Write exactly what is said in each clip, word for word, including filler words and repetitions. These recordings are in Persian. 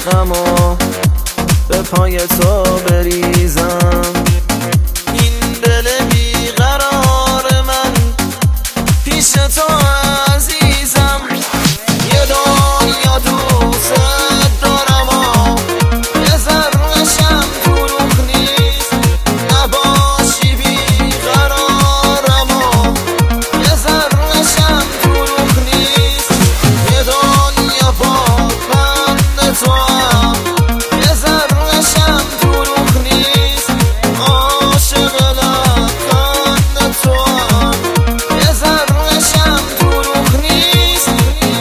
غمو به پای تو بریزم. این دل بیقرار من پیش تو عزیزم، یه دنیا دوست دارم و یه ذره‌شم دروغ نیست. نباشی بیقرارم و یه ذره‌شم دروغ نیست. یه دنیا پاپند تو هم یه ذره‌شم دروغ نیست. عاشق لبخند تو هم یه ذره‌شم دروغ نیست.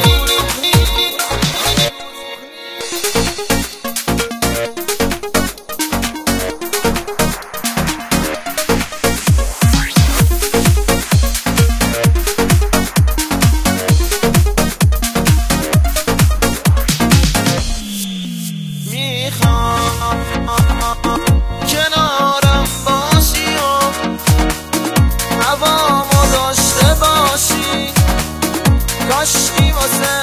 میخوام کنارم باشی و هوامو داشته باشی، کاشکی واسه